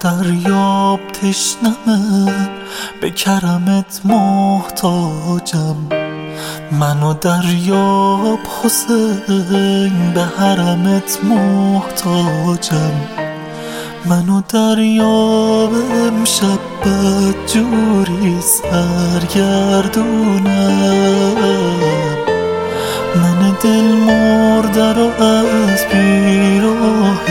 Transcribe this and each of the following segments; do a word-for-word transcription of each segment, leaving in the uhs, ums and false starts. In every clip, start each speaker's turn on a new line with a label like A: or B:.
A: دریاب تشنمه، به کرمت محتاجم. من و دریاب حسین، به حرمت محتاجم. من و دریاب امشب بدجوری سرگردونم. من دل مرده رو از بیراه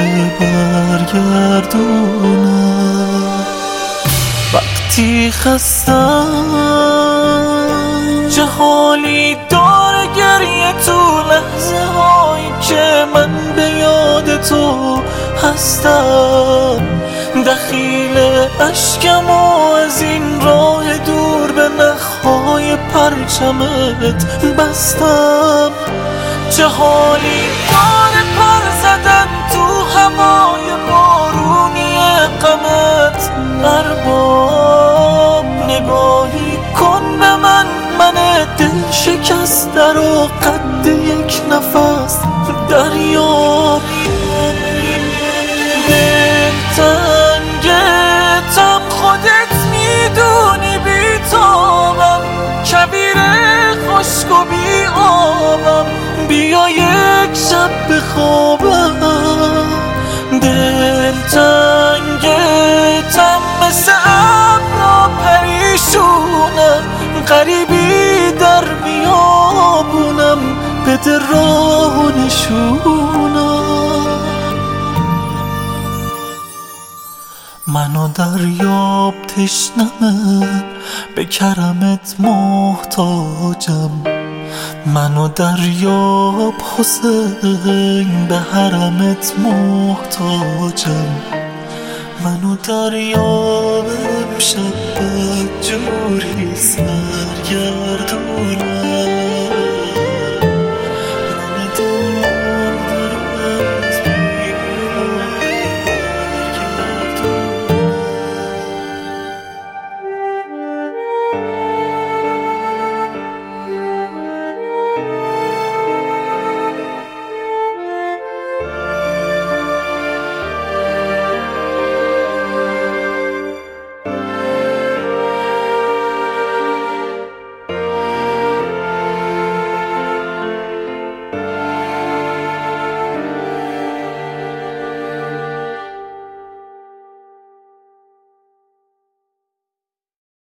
A: برگردونم. وقتی خستم جهالی داره گریه تو لحظه هایی که من به یاد تو هستم. دخیل اشکم و از این راه دور به نخهای پرچمت بستم. جهالی داره پر زدن تو هوای بارونی غمت. ارباب نگاهی کن به من، من دل شکسته رو قد یک نفس دریاب. دلتنگتم خودت میدونی بیتابم، کبیر خشک و بی آبم. بیا یک شب بخوابم. دلتنگتم مثل ابرا پریشونم، غریبی در بیابونم، بده راه و نشونم. من و دریاب تشنمه، به کرمت محتاجم. من و دریاب حسین، به حرمت محتاجم. من و دریاب امشب بدجوری سرگردونم.